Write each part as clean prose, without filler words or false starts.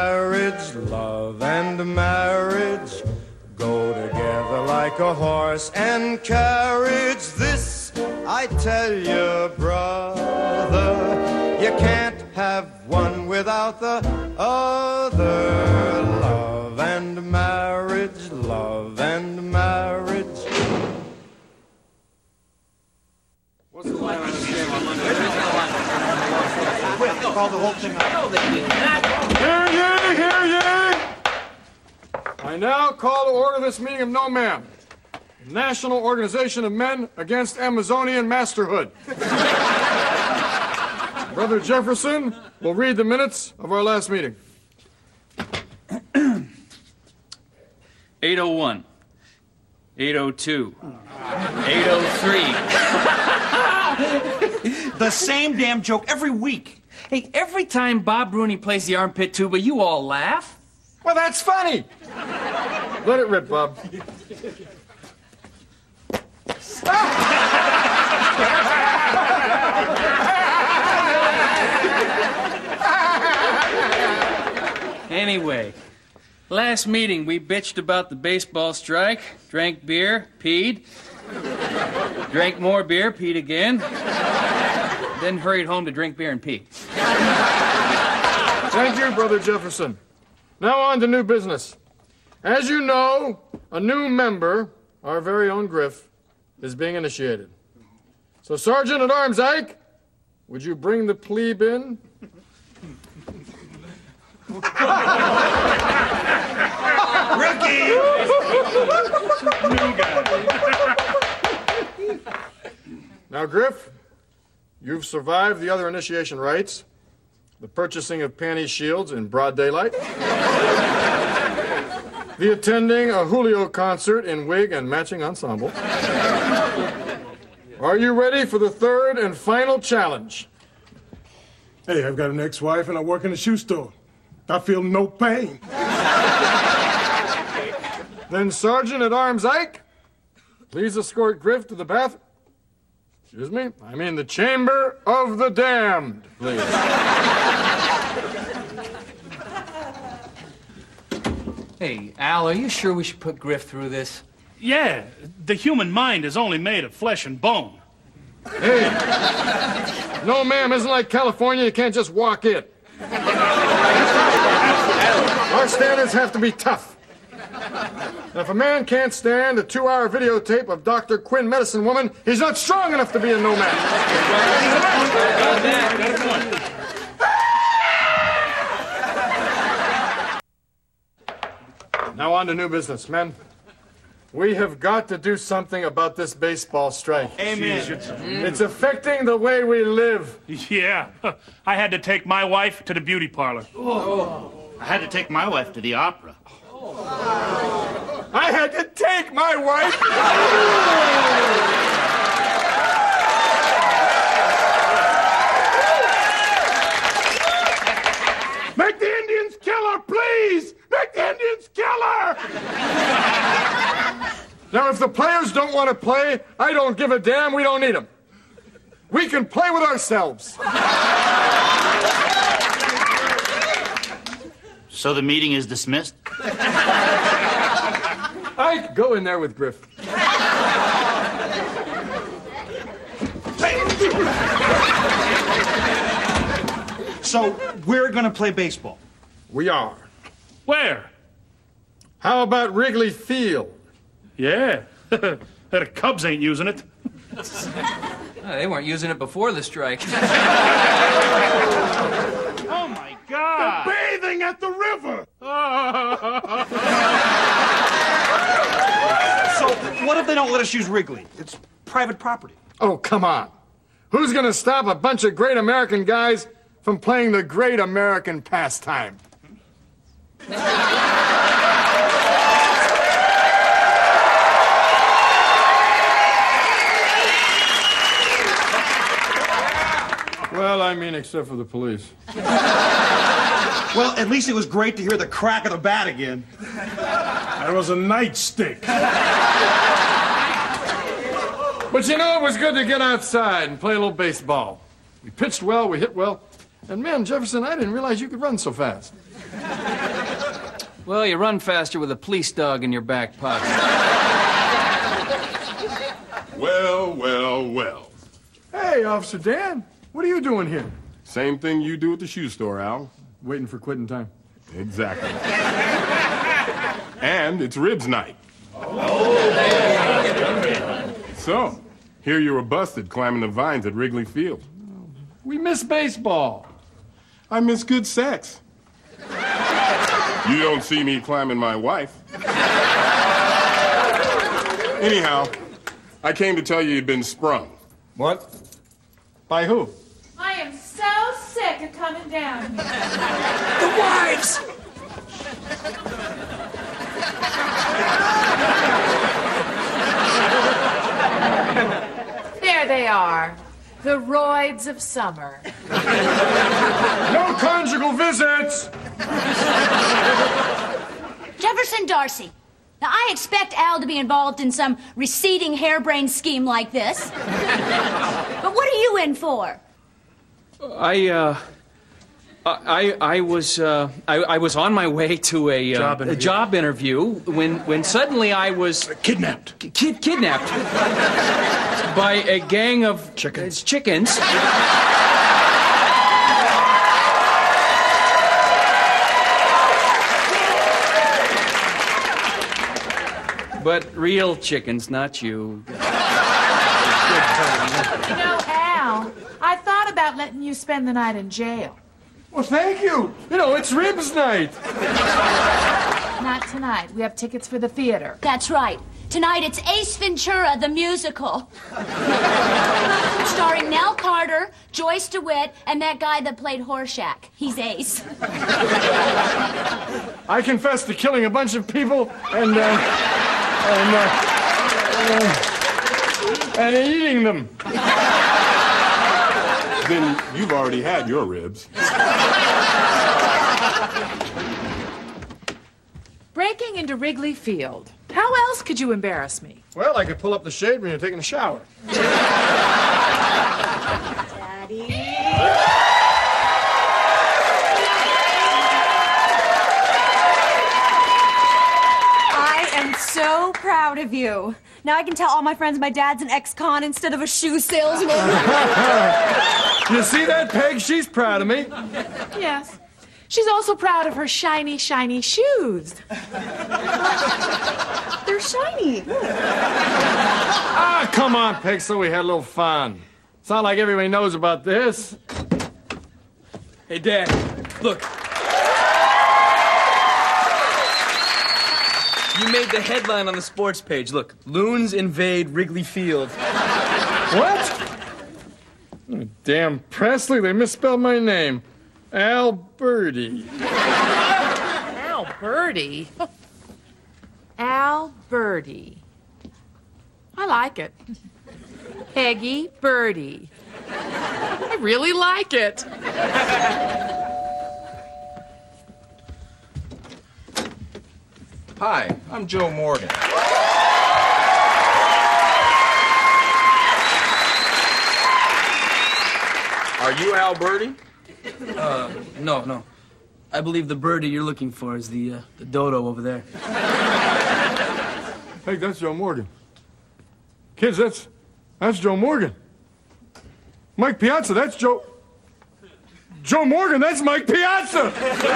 marriage, love and marriage go together like a horse and carriage. This I tell you, brother, you can't have one without the other. Love and marriage, love and marriage. What's the line on this game? Quick, call the whole thing out. Hear ye, hear ye! I now call to order this meeting of No Ma'am, National Organization of Men Against Amazonian Masterhood. Brother Jefferson will read the minutes of our last meeting. 801, 802, 803. The same damn joke every week. Hey, every time Bob Rooney plays the armpit tuba, you all laugh. Well, that's funny. Let it rip, Bob. Anyway, last meeting we bitched about the baseball strike, drank beer, peed, drank more beer, peed again, then hurried home to drink beer and pee. Thank you, Brother Jefferson. Now on to new business. As you know, a new member, our very own Griff, is being initiated. So, Sergeant at Arms Ike, would you bring the plebe in? Rookie! New guy. Now, Griff, you've survived the other initiation rites, the purchasing of panty shields in broad daylight, the attending a Julio concert in wig and matching ensemble. Are you ready for the third and final challenge? Hey, I've got an ex-wife and I work in a shoe store. I feel no pain. Then, Sergeant at Arms Ike, please escort Griff to the the Chamber of the Damned, please. Hey, Al, are you sure we should put Griff through this? Yeah, the human mind is only made of flesh and bone. Hey, no, ma'am, isn't like California. You can't just walk in. Our standards have to be tough. And if a man can't stand a 2-hour videotape of Dr. Quinn, Medicine Woman, he's not strong enough to be a no man. Now on to new business, men. We have got to do something about this baseball strike. Amen. It's affecting the way we live. Yeah, I had to take my wife to the beauty parlor. I had to take my wife to the opera. I had to take my wife. Make the Indians kill her, please! Make the Indians kill her! Now, if the players don't want to play, I don't give a damn. We don't need them. We can play with ourselves. So the meeting is dismissed? Ike, go in there with Griff. So we're gonna play baseball. We are. Where? How about Wrigley Field? Yeah, the Cubs ain't using it. They weren't using it before the strike. Oh, my God. Bathing at the river! So what if they don't let us use Wrigley? It's private property. Oh, come on. Who's going to stop a bunch of great American guys from playing the great American pastime? Well, I mean, except for the police. Well, at least it was great to hear the crack of the bat again. That was a nightstick. But you know, it was good to get outside and play a little baseball. We pitched well, we hit well. And man, Jefferson, I didn't realize you could run so fast. Well, you run faster with a police dog in your back pocket. Well, well, well. Hey, Officer Dan, what are you doing here? Same thing you do at the shoe store, Al. Waiting for quitting time. Exactly. And it's ribs night. So, here you were busted climbing the vines at Wrigley Field. We miss baseball. I miss good sex. You don't see me climbing my wife. Anyhow, I came to tell you you've been sprung. What? By who? I am so sick of coming down here. The wives! There they are. The roids of summer. No conjugal visits! Jefferson Darcy. Now, I expect Al to be involved in some receding harebrained scheme like this. But what are you in for? I was on my way to a job interview when suddenly I was Kidnapped. kidnapped by a gang of chickens. But real chickens, not you. You know, Al, I thought about letting you spend the night in jail. Well, thank you. You know, it's ribs night. Not tonight. We have tickets for the theater. That's right. Tonight it's Ace Ventura, the musical. Starring Nell Carter, Joyce DeWitt, and that guy that played Horshack. He's Ace. I confess to killing a bunch of people and eating them. Then you've already had your ribs. Breaking into Wrigley Field. How else could you embarrass me? Well, I could pull up the shade when you're taking a shower. Daddy. I am so proud of you. Now I can tell all my friends my dad's an ex-con instead of a shoe salesman. You see that, Peg? She's proud of me. Yes. She's also proud of her shiny, shiny shoes. They're shiny. Ah, come on, Peg, so we had a little fun. It's not like everybody knows about this. Hey, Dad, look. You made the headline on the sports page. Look, Loons invade Wrigley Field. What? Oh, damn Presley, they misspelled my name. Alberti. Alberti? Alberti. I like it. Peggy Birdie. I really like it. Hi, I'm Joe Morgan. Are you Alberti? No. I believe the birdie you're looking for is the dodo over there. Hey, that's Joe Morgan. Kids, that's Joe Morgan. Mike Piazza, that's Joe Morgan, that's Mike Piazza!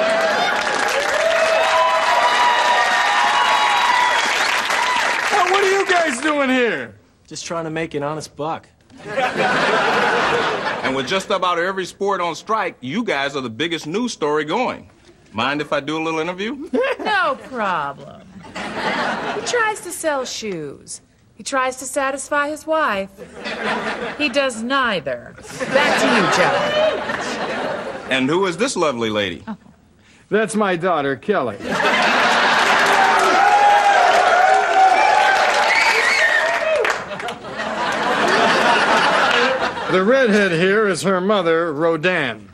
Well, what are you guys doing here? Just trying to make an honest buck. And with just about every sport on strike, you guys are the biggest news story going. Mind if I do a little interview? No problem. He tries to sell shoes. He tries to satisfy his wife. He does neither. Back to you, Joe. And who is this lovely lady? That's my daughter, Kelly. The redhead here is her mother, Rodan.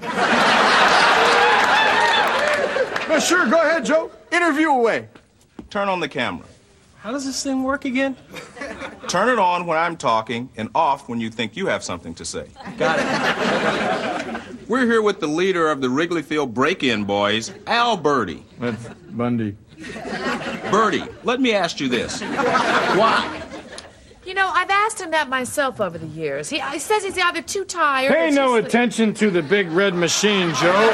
No, sure, go ahead, Joe. Interview away. Turn on the camera. How does this thing work again? Turn it on when I'm talking and off when you think you have something to say. Got it. We're here with the leader of the Wrigley Field Break-In Boys, Al Birdie. That's Bundy. Birdie, let me ask you this. Why? You know, I've asked him that myself over the years. He says he's either too tired or Pay too no sleepy. attention to the big red machine, Joe.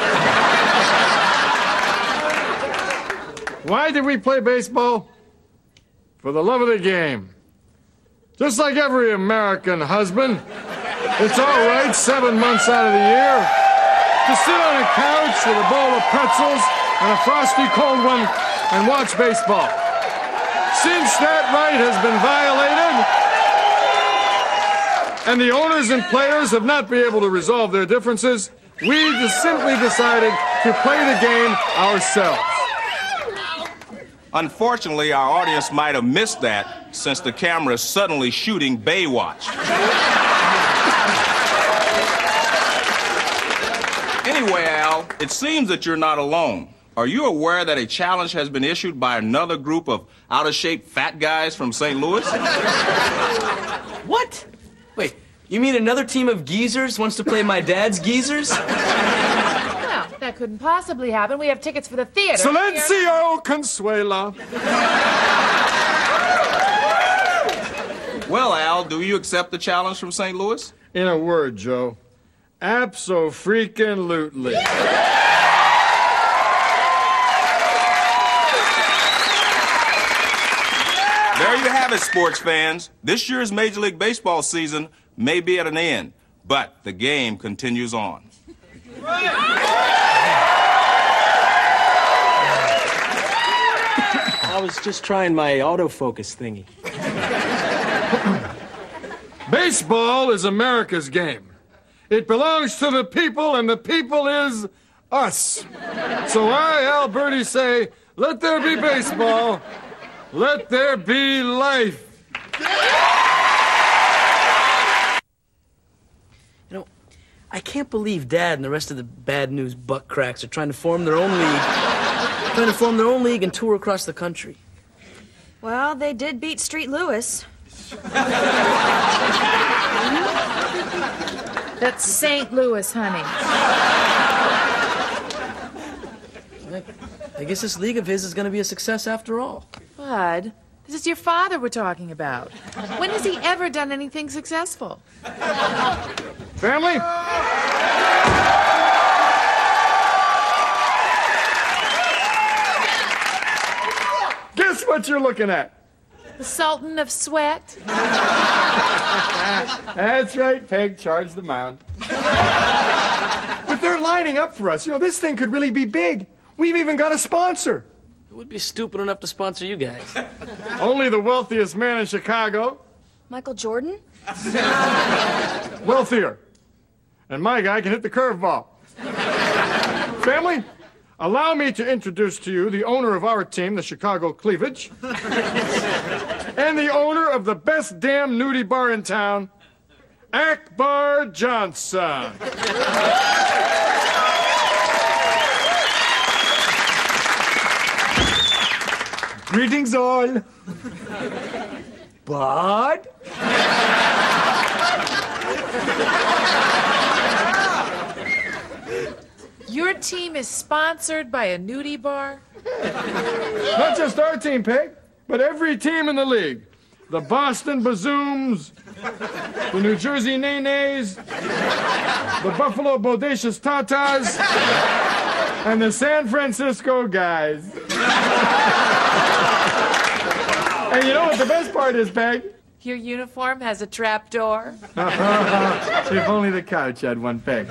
Why did we play baseball? For the love of the game. Just like every American husband, it's all right 7 months out of the year to sit on a couch with a bowl of pretzels and a frosty cold one and watch baseball. Since that right has been violated, and the owners and players have not been able to resolve their differences, we just simply decided to play the game ourselves. Unfortunately, our audience might have missed that since the camera is suddenly shooting Baywatch. Anyway, Al, it seems that you're not alone. Are you aware that a challenge has been issued by another group of out-of-shape fat guys from St. Louis? What? Wait, you mean another team of geezers wants to play my dad's geezers? Well, that couldn't possibly happen. We have tickets for the theater. Silencio, Consuela. Well, Al, do you accept the challenge from St. Louis? In a word, Joe, abso-freaking-lutely. There you have it, sports fans. This year's Major League Baseball season may be at an end, but the game continues on. I was just trying my autofocus thingy. Baseball is America's game. It belongs to the people, and the people is us. So I, Al Birdie, say, let there be baseball. Let there be life. You know, I can't believe Dad and the rest of the Bad News butt cracks are trying to form their own league. And tour across the country. Well, they did beat Street Lewis. That's St. Louis, honey. I guess this league of his is going to be a success after all. Bud, this is your father we're talking about. When has he ever done anything successful? Family? Guess what you're looking at? The Sultan of Sweat? That's right, Peg, charge the mound. But they're lining up for us. You know, this thing could really be big. We've even got a sponsor. Who would be stupid enough to sponsor you guys? Only the wealthiest man in Chicago. Michael Jordan? Wealthier. And my guy can hit the curveball. Family, allow me to introduce to you the owner of our team, the Chicago Cleavage, and the owner of the best damn nudie bar in town, Akbar Johnson. Greetings all. Bud? Your team is sponsored by a nudie bar? Not just our team, Peg, but every team in the league. The Boston Bazooms, the New Jersey Nays, the Buffalo Bodacious Tatas, and the San Francisco Guys. And you know what the best part is, Peg? Your uniform has a trap door? If only the couch had one peg.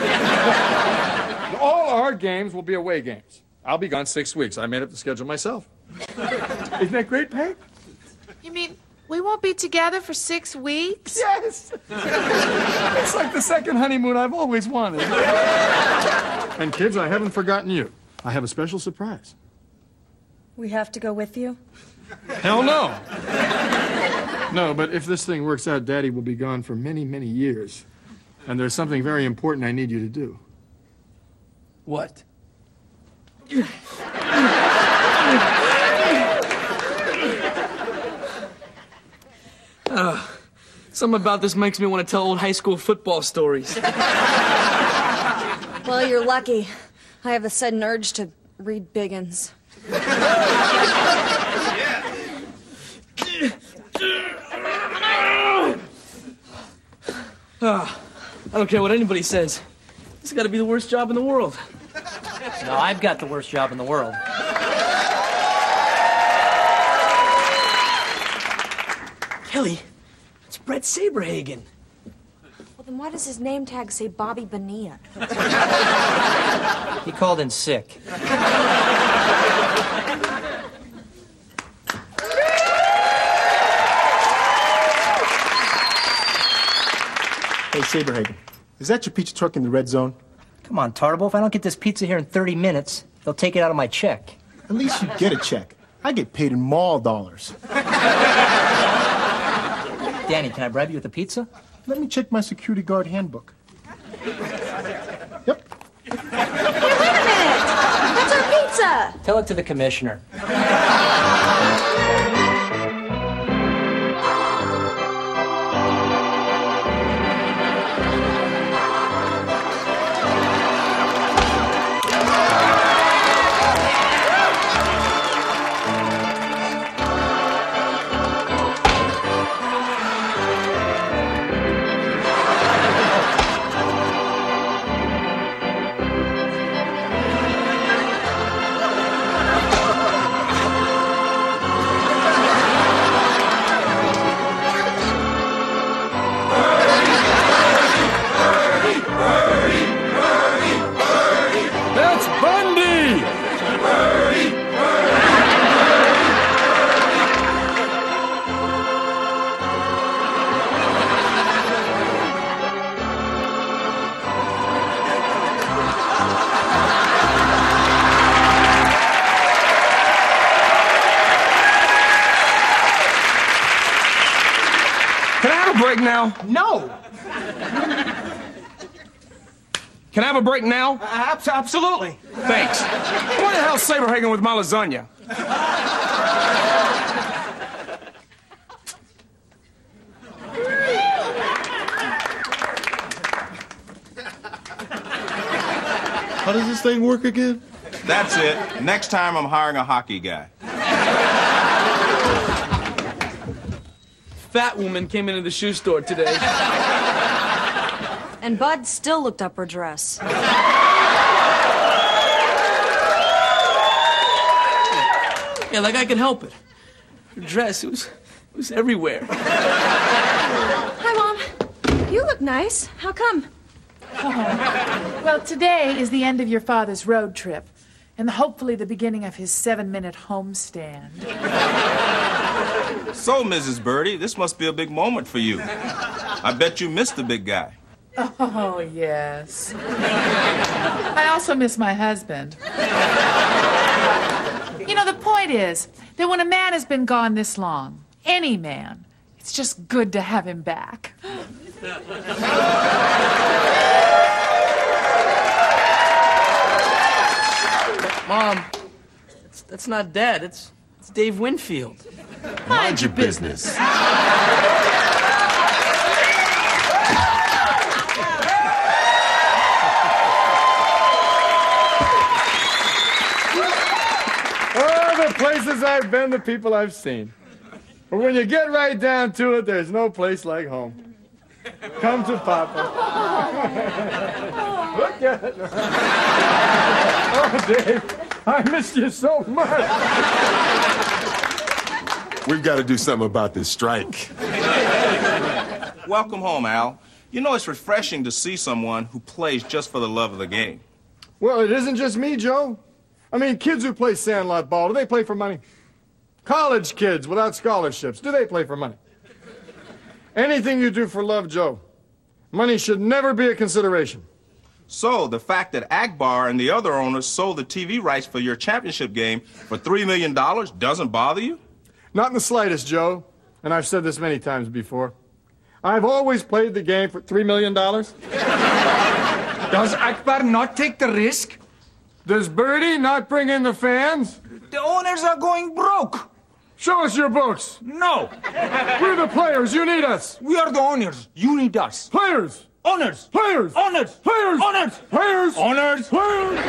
All our games will be away games. I'll be gone 6 weeks. I made up the schedule myself. Isn't that great, Peg? You mean we won't be together for 6 weeks? Yes! It's like the second honeymoon I've always wanted. And kids, I haven't forgotten you. I have a special surprise. We have to go with you? Hell no! No, but if this thing works out, Daddy will be gone for many, many years. And there's something very important I need you to do. What? Something about this makes me want to tell old high school football stories. Well, you're lucky. I have a sudden urge to read Biggins. I don't care what anybody says. This has got to be the worst job in the world. No, I've got the worst job in the world. Kelly, it's Brett Saberhagen. Well, then why does his name tag say Bobby Bonilla? He called in sick. Hey, Saberhagen, is that your pizza truck in the red zone? Come on, Tarble. If I don't get this pizza here in 30 minutes, they'll take it out of my check. At least you get a check. I get paid in mall dollars. Danny, can I bribe you with a pizza? Let me check my security guard handbook. Hey, wait a minute! That's our pizza! Tell it to the commissioner. Break now? No. Can I have a break now? Absolutely. Thanks. Where the hell's Saberhagen with my lasagna? How does this thing work again? That's it. Next time I'm hiring a hockey guy. Fat woman came into the shoe store today. And Bud still looked up her dress. Yeah, like I can help it. Her dress, it was everywhere. Hi, Mom. You look nice. How come? Oh. Well, today is the end of your father's road trip, and hopefully the beginning of his 7-minute homestand. So, Mrs. Birdie, this must be a big moment for you. I bet you missed the big guy. Oh, yes. I also miss my husband. You know, the point is that when a man has been gone this long, any man, it's just good to have him back. Mom, that's not Dad. It's Dave Winfield. Mind your business. Oh, the places I've been, the people I've seen. But when you get right down to it, there's no place like home. Come to Papa. Look at it. Oh, Dave, I missed you so much. We've got to do something about this strike. Welcome home, Al. You know, it's refreshing to see someone who plays just for the love of the game. Well, it isn't just me, Joe. I mean, kids who play sandlot ball, do they play for money? College kids without scholarships, do they play for money? Anything you do for love, Joe, money should never be a consideration. So, the fact that Akbar and the other owners sold the TV rights for your championship game for $3 million doesn't bother you? Not in the slightest, Joe. And I've said this many times before. I've always played the game for $3 million. Does Akbar not take the risk? Does Birdie not bring in the fans? The owners are going broke. Show us your books. No. We're the players. You need us. We are the owners. You need us. Players. Owners! Players! Owners! Players! Owners! Players! Owners! Players!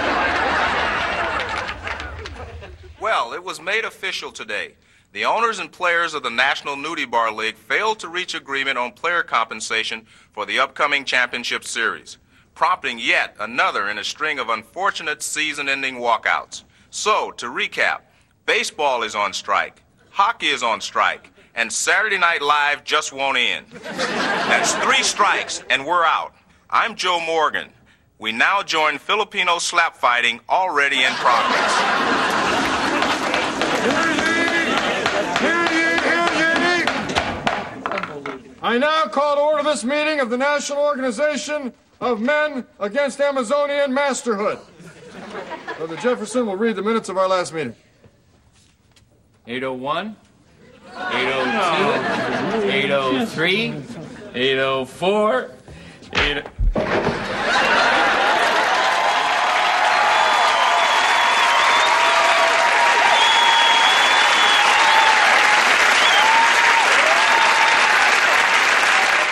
Well, it was made official today. The owners and players of the National Nudie Bar League failed to reach agreement on player compensation for the upcoming championship series, prompting yet another in a string of unfortunate season-ending walkouts. So, to recap, baseball is on strike, hockey is on strike, and Saturday Night Live just won't end. That's 3 strikes, and we're out. I'm Joe Morgan. We now join Filipino slap fighting already in progress. I now call to order this meeting of the National Organization of Men Against Amazonian Masterhood. Brother Jefferson will read the minutes of our last meeting. 801, 802, 803, 804, 8...